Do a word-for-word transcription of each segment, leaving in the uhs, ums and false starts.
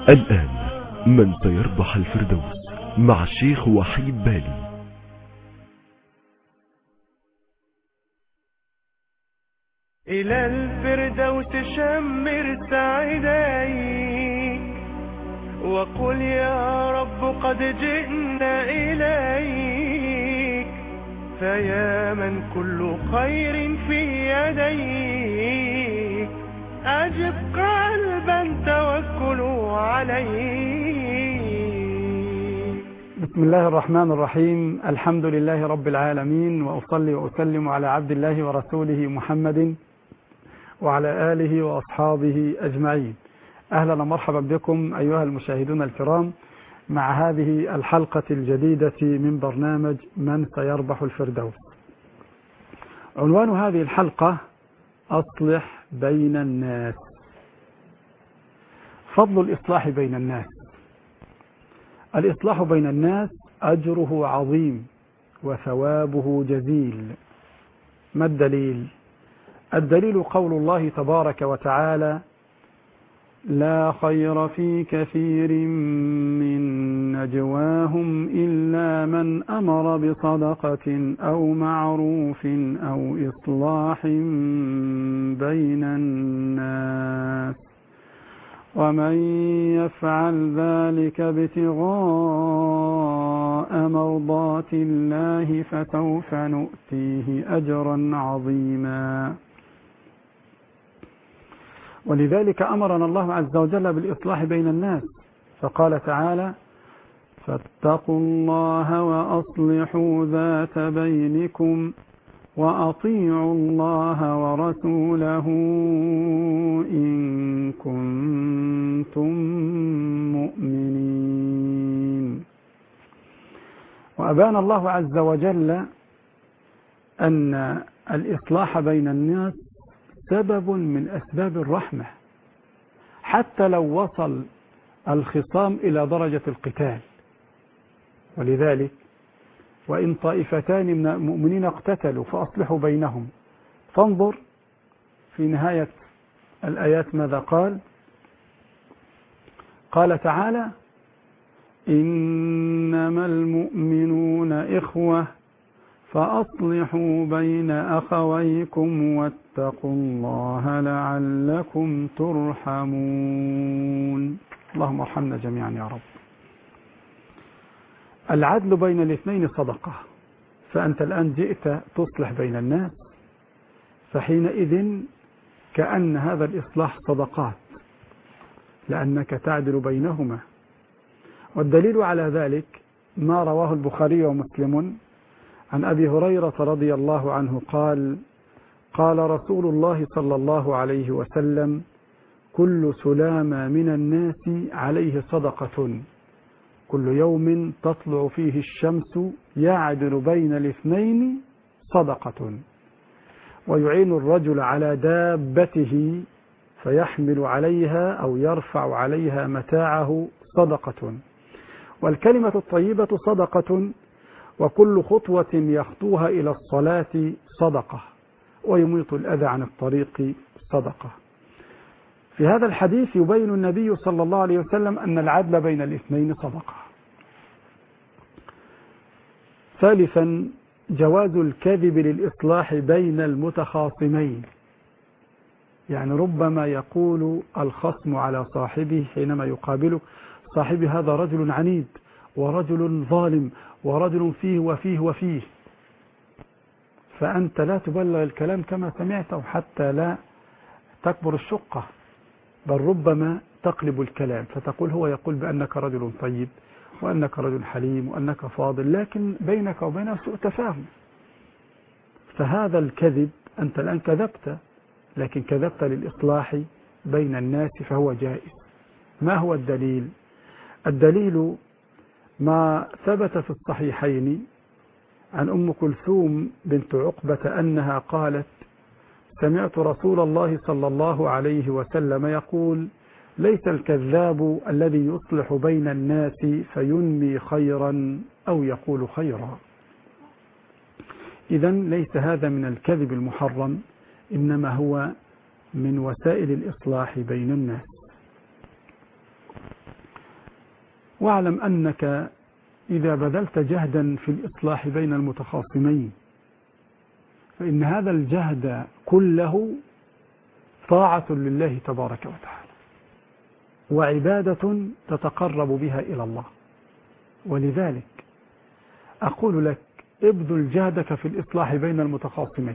الآن من سيربح الفردوس مع الشيخ وحيد بالي. إلى الفردوس شمر سعيديك وقل يا رب قد جئنا إليك، فيا من كل خير في يديك، أجب قلبا توكل عليك. بسم الله الرحمن الرحيم. الحمد لله رب العالمين، وأصلي وأسلم على عبد الله ورسوله محمد وعلى آله وأصحابه أجمعين. أهلا ومرحبا بكم أيها المشاهدون الكرام مع هذه الحلقة الجديدة من برنامج من سيربح الفردوس. عنوان هذه الحلقة: أصلح بين الناس. فضل الإصلاح بين الناس. الإصلاح بين الناس أجره عظيم وثوابه جزيل. ما الدليل؟ الدليل قول الله تبارك وتعالى: لا خير في كثير من نجواهم إلا من أمر بصدقة أو معروف أو إصلاح بين الناس، ومن يفعل ذلك ابتغاء مرضات الله فسوف نؤتيه أجرا عظيما. ولذلك أمرنا الله عز وجل بالإصلاح بين الناس، فقال تعالى: فاتقوا الله وأصلحوا ذات بينكم وأطيعوا الله ورسوله إن كنتم مؤمنين. وأبان الله عز وجل أن الإصلاح بين الناس سبب من أسباب الرحمة، حتى لو وصل الخصام إلى درجة القتال. ولذلك وإن طائفتان من المؤمنين اقتتلوا فأصلحوا بينهم. فانظر في نهاية الآيات ماذا قال؟ قال تعالى: إنما المؤمنون إخوة فأصلحوا بين أخويكم واتقوا الله لعلكم ترحمون. اللهم ارحمنا جميعا يا رب. العدل بين الاثنين صدقة، فأنت الآن جئت تصلح بين الناس، فحينئذ كأن هذا الإصلاح صدقات، لأنك تعدل بينهما. والدليل على ذلك ما رواه البخاري ومسلم عن أبي هريرة رضي الله عنه قال: قال رسول الله صلى الله عليه وسلم: كل سلامة من الناس عليه صدقة، كل يوم تطلع فيه الشمس يعدل بين الاثنين صدقة، ويعين الرجل على دابته فيحمل عليها أو يرفع عليها متاعه صدقة، والكلمة الطيبة صدقة، وكل خطوة يخطوها إلى الصلاة صدقة، ويميط الأذى عن الطريق صدقة. في هذا الحديث يبين النبي صلى الله عليه وسلم أن العدل بين الاثنين صدقة. ثالثا، جواز الكذب للإصلاح بين المتخاصمين. يعني ربما يقول الخصم على صاحبه حينما يقابله: صاحبي هذا رجل عنيد ورجل ظالم ورجل فيه وفيه وفيه، فأنت لا تبلغ الكلام كما سمعته حتى لا تكبر الشقة، بل ربما تقلب الكلام فتقول هو يقول بأنك رجل طيب وأنك رجل حليم وأنك فاضل، لكن بينك وبينه سوء تفاهم. فهذا الكذب أنت الآن كذبت، لكن كذبت للإصلاح بين الناس فهو جائز. ما هو الدليل؟ الدليل ما ثبت في الصحيحين عن أم كلثوم بنت عقبة أنها قالت: سمعت رسول الله صلى الله عليه وسلم يقول: ليس الكذاب الذي يصلح بين الناس فينمي خيرا أو يقول خيرا. إذن ليس هذا من الكذب المحرم، إنما هو من وسائل الإصلاح بين الناس. واعلم أنك إذا بذلت جهدا في الإصلاح بين المتخاصمين فإن هذا الجهد كله طاعة لله تبارك وتعالى وعبادة تتقرب بها إلى الله. ولذلك أقول لك ابذل جهدك في الإصلاح بين المتخاصمين.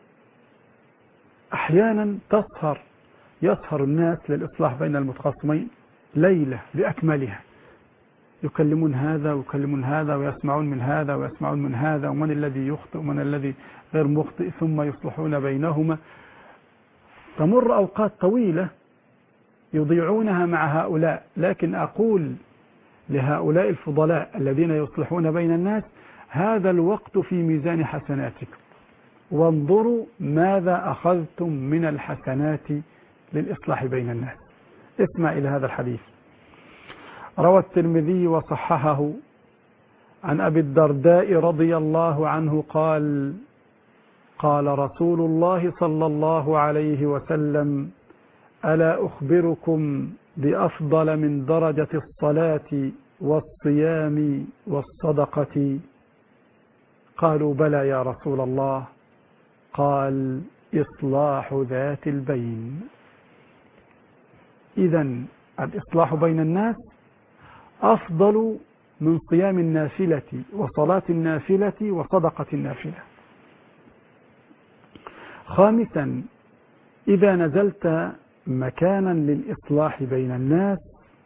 أحيانا تسهر يسهر الناس للإصلاح بين المتخاصمين ليلة بأكملها، يكلمون هذا ويكلمون هذا ويسمعون من هذا ويسمعون من هذا ومن الذي يخطئ ومن الذي غير مخطئ، ثم يصلحون بينهما. تمر أوقات طويلة يضيعونها مع هؤلاء، لكن أقول لهؤلاء الفضلاء الذين يصلحون بين الناس هذا الوقت في ميزان حسناتكم، وانظروا ماذا أخذتم من الحسنات للإصلاح بين الناس. اسمع إلى هذا الحديث. روى الترمذي وصححه عن أبي الدرداء رضي الله عنه قال: قال رسول الله صلى الله عليه وسلم: ألا أخبركم بأفضل من درجة الصلاة والصيام والصدقة؟ قالوا: بلى يا رسول الله. قال: إصلاح ذات البين. إذن الإصلاح بين الناس أفضل من صيام النافلة وصلاة النافلة وصدقة النافلة. خامسا، إذا نزلت مكانا للإصلاح بين الناس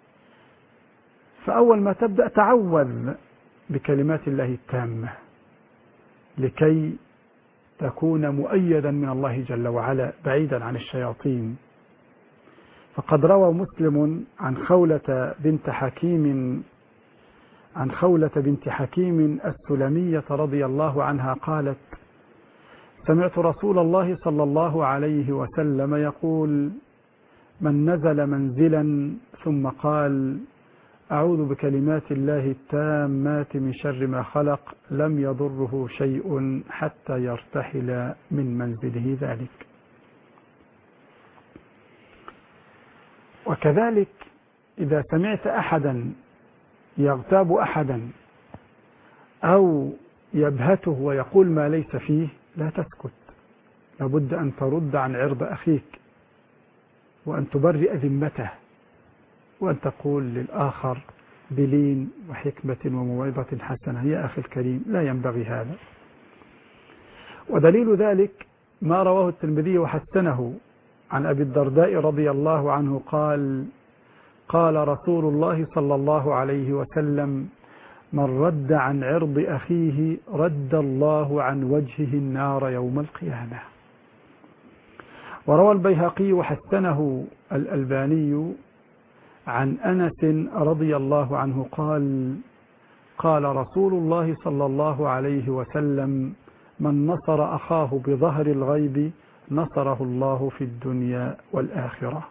فأول ما تبدأ تعوذ بكلمات الله التامة لكي تكون مؤيدا من الله جل وعلا بعيدا عن الشياطين. فقد روى مسلم عن خولة بنت حكيم عن خولة بنت حكيم السلمية رضي الله عنها قالت: سمعت رسول الله صلى الله عليه وسلم يقول: من نزل منزلا ثم قال: أعوذ بكلمات الله التامات من شر ما خلق، لم يضره شيء حتى يرتحل من منزله ذلك. وكذلك إذا سمعت أحدا يغتاب أحدا أو يبهته ويقول ما ليس فيه لا تسكت، لابد أن ترد عن عرض أخيك وأن تبرئ ذمته وأن تقول للآخر بلين وحكمة وموعظة حسنة: يا أخي الكريم لا ينبغي هذا. ودليل ذلك ما رواه الترمذي وحسنه عن أبي الدرداء رضي الله عنه قال: قال رسول الله صلى الله عليه وسلم: من رد عن عرض أخيه رد الله عن وجهه النار يوم القيامة. وروى البيهقي وحسنه الألباني عن أنس رضي الله عنه قال: قال رسول الله صلى الله عليه وسلم: من نصر أخاه بظهر الغيب نصره الله في الدنيا والآخرة.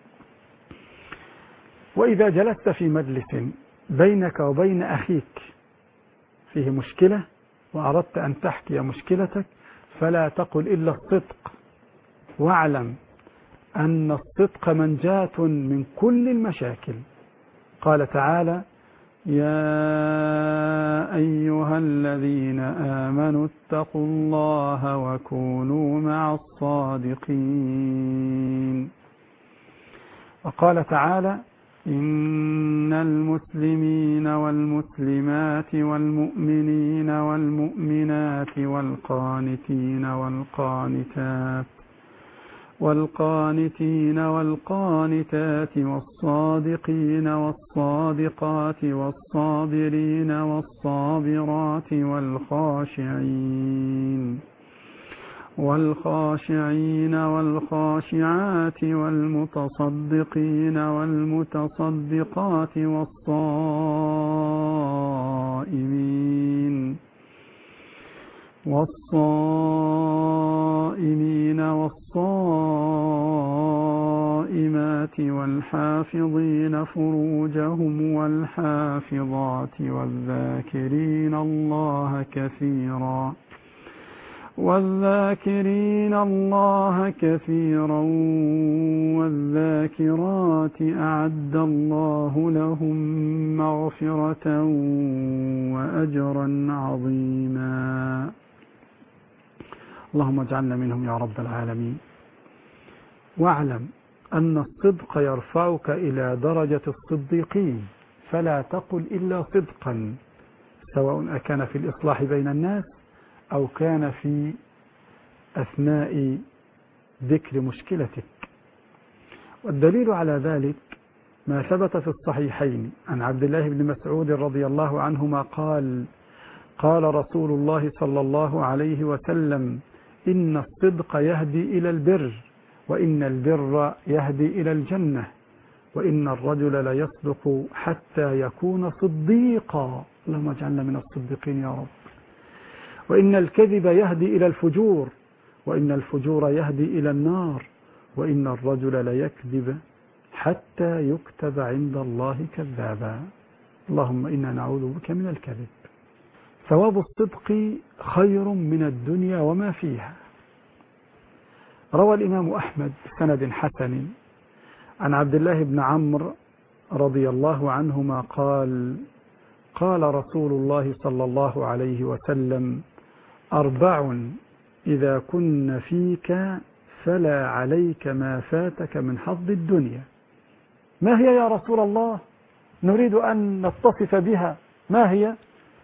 وإذا جلست في مجلس بينك وبين أخيك فيه مشكلة وأردت أن تحكي مشكلتك فلا تقل إلا الصدق، واعلم أن الصدق منجاة من كل المشاكل. قال تعالى: يا أيها الذين آمنوا اتقوا الله وكونوا مع الصادقين. وقال تعالى: إن المسلمين والمسلمات والمؤمنين والمؤمنات والقانتين والقانتات والقانتين والقانتات والصادقين والصادقات والصابرين والصابرات والخاشعين والخاشعين والخاشعات والمتصدقين والمتصدقات والصائمين والصائمين والصائمات والحافظين فروجهم والحافظات والذاكرين الله كثيرا والذاكرين الله كثيرا والذاكرات أعد الله لهم مغفرة وأجرا عظيما. اللهم اجعلنا منهم يا رب العالمين. واعلم أن الصدق يرفعك إلى درجة الصديقين، فلا تقل إلا صدقا، سواء أكان في الإصلاح بين الناس أو كان في أثناء ذكر مشكلتك. والدليل على ذلك ما ثبت في الصحيحين عن عبد الله بن مسعود رضي الله عنهما قال: قال رسول الله صلى الله عليه وسلم: إن الصدق يهدي إلى البر، وإن البر يهدي إلى الجنة، وإن الرجل ليصدق حتى يكون صديقا. اللهم اجعلنا من الصديقين يا رب. وإن الكذب يهدي إلى الفجور، وإن الفجور يهدي إلى النار، وإن الرجل ليكذب حتى يكتب عند الله كذابا. اللهم إنا نعوذ بك من الكذب. ثواب الصدق خير من الدنيا وما فيها. روى الإمام أحمد بسند حسن عن عبد الله بن عمرو رضي الله عنهما قال: قال رسول الله صلى الله عليه وسلم: أربع إذا كن فيك فلا عليك ما فاتك من حظ الدنيا. ما هي يا رسول الله؟ نريد أن نتصف بها. ما هي؟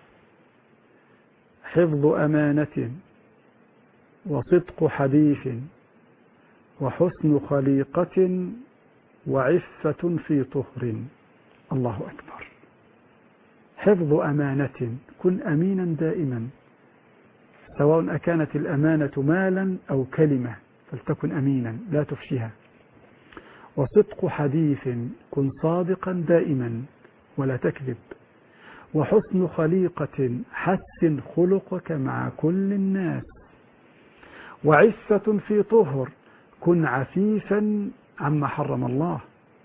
حفظ أمانة، وصدق حديث، وحسن خليقة، وعفة في طهر. الله أكبر. حفظ أمانة، كن أمينا دائما، سواء أكانت الأمانة مالا أو كلمة، فلتكن أمينا لا تفشيها. وصدق حديث، كن صادقا دائما ولا تكذب. وحسن خليقة، حسن خلقك مع كل الناس. وعفة في طهر، كن عفيفا عما حرم الله.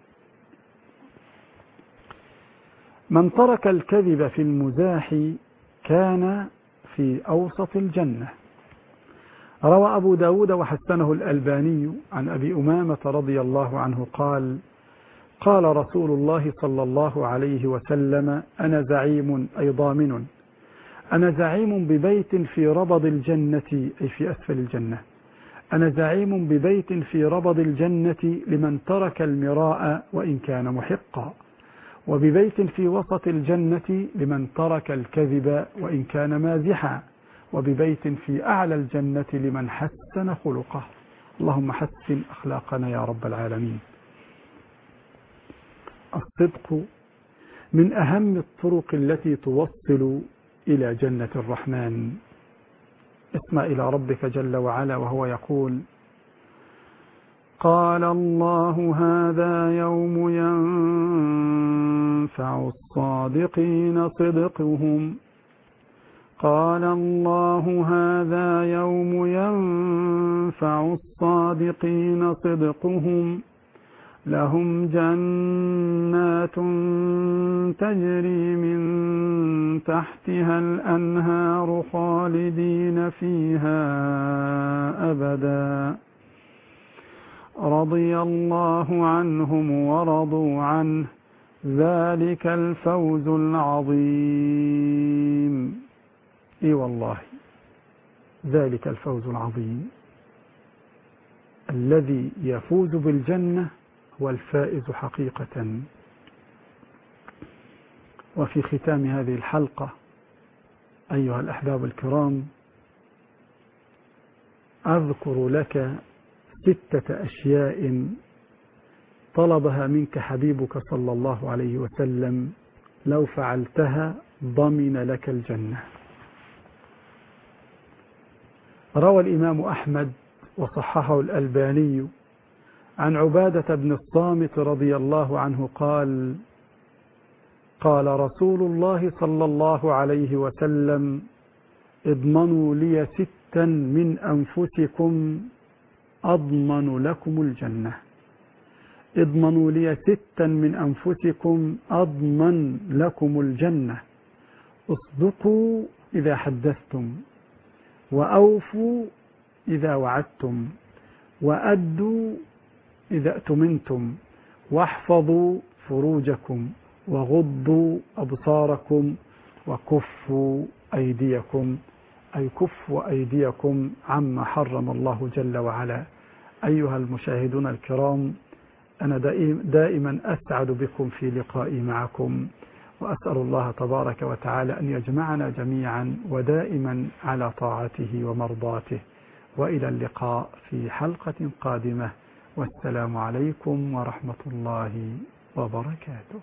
من ترك الكذب في المزاح كان في أوسط الجنة. روى أبو داود وحسنه الألباني عن أبي أمامة رضي الله عنه قال: قال رسول الله صلى الله عليه وسلم: أنا زعيم أي ضامن، أنا زعيم ببيت في ربض الجنة، أي في أسفل الجنة. أنا زعيم ببيت في ربض الجنة لمن ترك المراء وإن كان محقا، وببيت في وسط الجنة لمن ترك الكذب وإن كان مازحا، وببيت في أعلى الجنة لمن حسن خلقه. اللهم حسن أخلاقنا يا رب العالمين. الصدق من أهم الطرق التي توصل إلى جنة الرحمن. اسمع إلى ربك جل وعلا وهو يقول: قال الله: هذا يوم ينفع الصادقين صدقهم. قال الله: هذا يوم ينفع الصادقين صدقهم، لهم جنات تجري من تحتها الأنهار خالدين فيها أبدا، رضي الله عنهم ورضوا عنه، ذلك الفوز العظيم. اي والله، ذلك الفوز العظيم. الذي يفوز بالجنة هو الفائز حقيقة. وفي ختام هذه الحلقة أيها الأحباب الكرام، أذكر لك ستة أشياء طلبها منك حبيبك صلى الله عليه وسلم، لو فعلتها ضمن لك الجنة. روى الإمام أحمد وصححه الألباني عن عبادة بن الصامت رضي الله عنه قال: قال رسول الله صلى الله عليه وسلم: اضمنوا لي ستا من أنفسكم أضمن لكم الجنة. اضمنوا لي ستا من أنفسكم أضمن لكم الجنة. اصدقوا إذا حدثتم، وأوفوا إذا وعدتم، وأدوا إذا اؤتمنتم، واحفظوا فروجكم، وغضوا أبصاركم، وكفوا أيديكم، أي كفوا أيديكم عما حرم الله جل وعلا. أيها المشاهدون الكرام، أنا دائما أسعد بكم في لقائي معكم، وأسأل الله تبارك وتعالى أن يجمعنا جميعا ودائما على طاعته ومرضاته. وإلى اللقاء في حلقة قادمة، والسلام عليكم ورحمة الله وبركاته.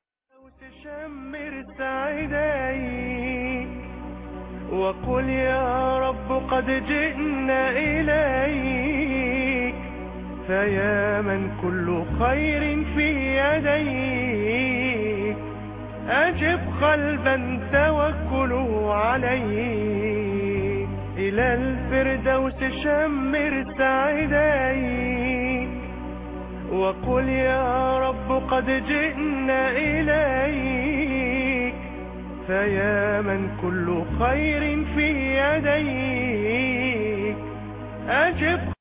وتشمر سعيديك وقل يا رب قد جئنا إليك، فيا من كل خير في يديك، أجب قلبا توكله عليك، إلى الفردوس شمر سعيديك وقل يا رب قد جئنا إليك، فيا من كل خير في يديك، أجب